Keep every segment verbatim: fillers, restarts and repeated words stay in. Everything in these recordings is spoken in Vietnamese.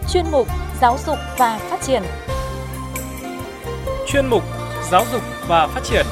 chuyên mục Giáo dục và Phát triển. Chuyên mục Giáo dục và Phát triển.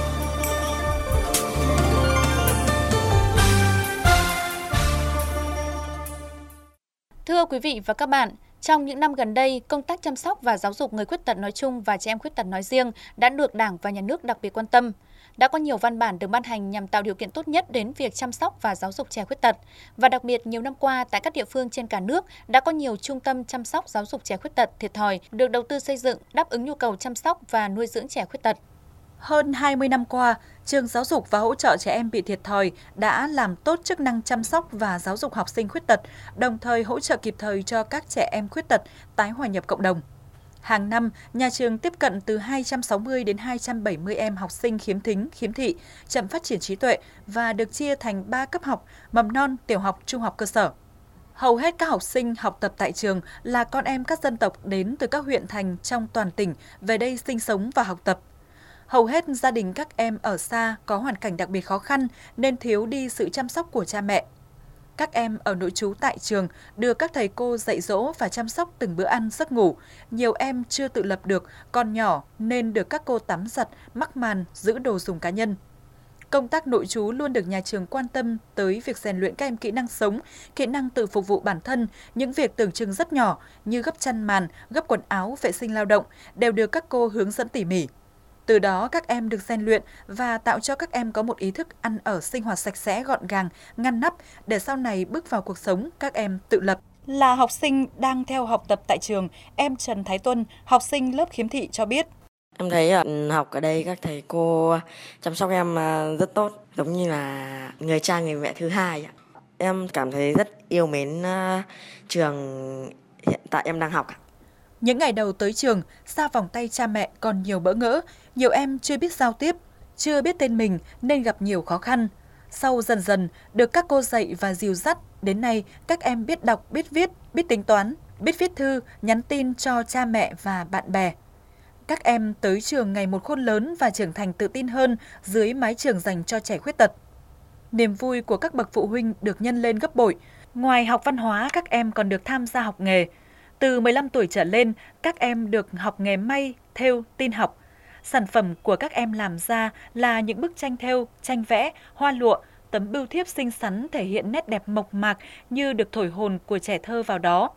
Thưa quý vị và các bạn, trong những năm gần đây, công tác chăm sóc và giáo dục người khuyết tật nói chung và trẻ em khuyết tật nói riêng đã được Đảng và Nhà nước đặc biệt quan tâm. Đã có nhiều văn bản được ban hành nhằm tạo điều kiện tốt nhất đến việc chăm sóc và giáo dục trẻ khuyết tật. Và đặc biệt, nhiều năm qua, tại các địa phương trên cả nước đã có nhiều trung tâm chăm sóc giáo dục trẻ khuyết tật thiệt thòi được đầu tư xây dựng đáp ứng nhu cầu chăm sóc và nuôi dưỡng trẻ khuyết tật. Hơn hai mươi năm qua, trường giáo dục và hỗ trợ trẻ em bị thiệt thòi đã làm tốt chức năng chăm sóc và giáo dục học sinh khuyết tật, đồng thời hỗ trợ kịp thời cho các trẻ em khuyết tật tái hòa nhập cộng đồng. Hàng năm, nhà trường tiếp cận từ hai trăm sáu mươi đến hai trăm bảy mươi em học sinh khiếm thính, khiếm thị, chậm phát triển trí tuệ và được chia thành ba cấp học: mầm non, tiểu học, trung học cơ sở. Hầu hết các học sinh học tập tại trường là con em các dân tộc đến từ các huyện thành trong toàn tỉnh về đây sinh sống và học tập. Hầu hết gia đình các em ở xa có hoàn cảnh đặc biệt khó khăn nên thiếu đi sự chăm sóc của cha mẹ. Các em ở nội trú tại trường được các thầy cô dạy dỗ và chăm sóc từng bữa ăn giấc ngủ. Nhiều em chưa tự lập được, còn nhỏ nên được các cô tắm giặt, mắc màn, giữ đồ dùng cá nhân. Công tác nội trú luôn được nhà trường quan tâm tới việc rèn luyện các em kỹ năng sống, kỹ năng tự phục vụ bản thân, những việc tưởng chừng rất nhỏ như gấp chăn màn, gấp quần áo, vệ sinh lao động đều được các cô hướng dẫn tỉ mỉ. Từ đó các em được rèn luyện và tạo cho các em có một ý thức ăn ở sinh hoạt sạch sẽ, gọn gàng, ngăn nắp để sau này bước vào cuộc sống các em tự lập. Là học sinh đang theo học tập tại trường, em Trần Thái Tuân, học sinh lớp khiếm thị cho biết. Em thấy học ở đây các thầy cô chăm sóc em rất tốt, giống như là người cha người mẹ thứ hai. Em cảm thấy rất yêu mến trường hiện tại em đang học. Những ngày đầu tới trường, xa vòng tay cha mẹ còn nhiều bỡ ngỡ, nhiều em chưa biết giao tiếp, chưa biết tên mình nên gặp nhiều khó khăn. Sau dần dần được các cô dạy và dìu dắt, đến nay các em biết đọc, biết viết, biết tính toán, biết viết thư, nhắn tin cho cha mẹ và bạn bè. Các em tới trường ngày một khôn lớn và trưởng thành tự tin hơn dưới mái trường dành cho trẻ khuyết tật. Niềm vui của các bậc phụ huynh được nhân lên gấp bội. Ngoài học văn hóa, các em còn được tham gia học nghề. Từ mười lăm tuổi trở lên, các em được học nghề may, thêu, tin học. Sản phẩm của các em làm ra là những bức tranh thêu, tranh vẽ, hoa lụa, tấm bưu thiếp xinh xắn thể hiện nét đẹp mộc mạc như được thổi hồn của trẻ thơ vào đó.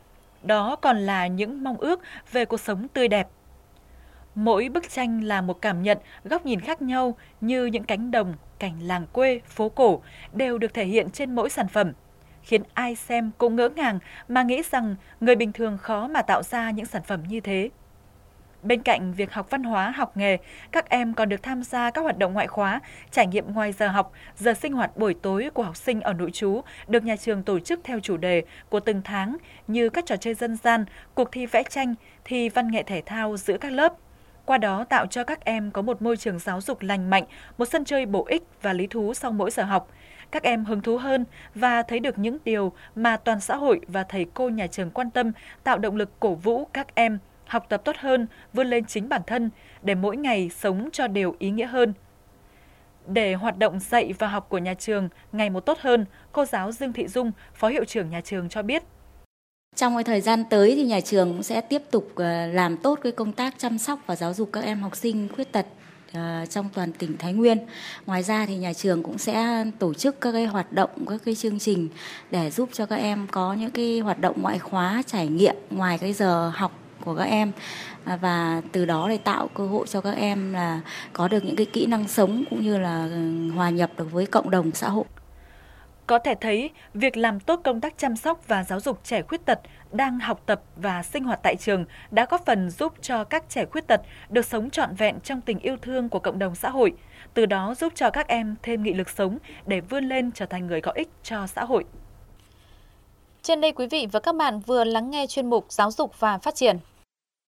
Đó còn là những mong ước về cuộc sống tươi đẹp. Mỗi bức tranh là một cảm nhận, góc nhìn khác nhau như những cánh đồng, cảnh làng quê, phố cổ đều được thể hiện trên mỗi sản phẩm, khiến ai xem cũng ngỡ ngàng mà nghĩ rằng người bình thường khó mà tạo ra những sản phẩm như thế. Bên cạnh việc học văn hóa, học nghề, các em còn được tham gia các hoạt động ngoại khóa, trải nghiệm ngoài giờ học, giờ sinh hoạt buổi tối của học sinh ở nội trú được nhà trường tổ chức theo chủ đề của từng tháng như các trò chơi dân gian, cuộc thi vẽ tranh, thi văn nghệ thể thao giữa các lớp. Qua đó tạo cho các em có một môi trường giáo dục lành mạnh, một sân chơi bổ ích và lý thú sau mỗi giờ học. Các em hứng thú hơn và thấy được những điều mà toàn xã hội và thầy cô nhà trường quan tâm, tạo động lực cổ vũ các em học tập tốt hơn, vươn lên chính bản thân để mỗi ngày sống cho điều ý nghĩa hơn. Để hoạt động dạy và học của nhà trường ngày một tốt hơn, cô giáo Dương Thị Dung, Phó Hiệu trưởng nhà trường cho biết. Trong cái thời gian tới thì nhà trường cũng sẽ tiếp tục làm tốt cái công tác chăm sóc và giáo dục các em học sinh khuyết tật trong toàn tỉnh Thái Nguyên. Ngoài ra thì nhà trường cũng sẽ tổ chức các cái hoạt động, các cái chương trình để giúp cho các em có những cái hoạt động ngoại khóa, trải nghiệm ngoài cái giờ học của các em, và từ đó để tạo cơ hội cho các em là có được những cái kỹ năng sống cũng như là hòa nhập được với cộng đồng xã hội. Có thể thấy, việc làm tốt công tác chăm sóc và giáo dục trẻ khuyết tật đang học tập và sinh hoạt tại trường đã góp phần giúp cho các trẻ khuyết tật được sống trọn vẹn trong tình yêu thương của cộng đồng xã hội, từ đó giúp cho các em thêm nghị lực sống để vươn lên trở thành người có ích cho xã hội. Trên đây quý vị và các bạn vừa lắng nghe chuyên mục Giáo dục và Phát triển.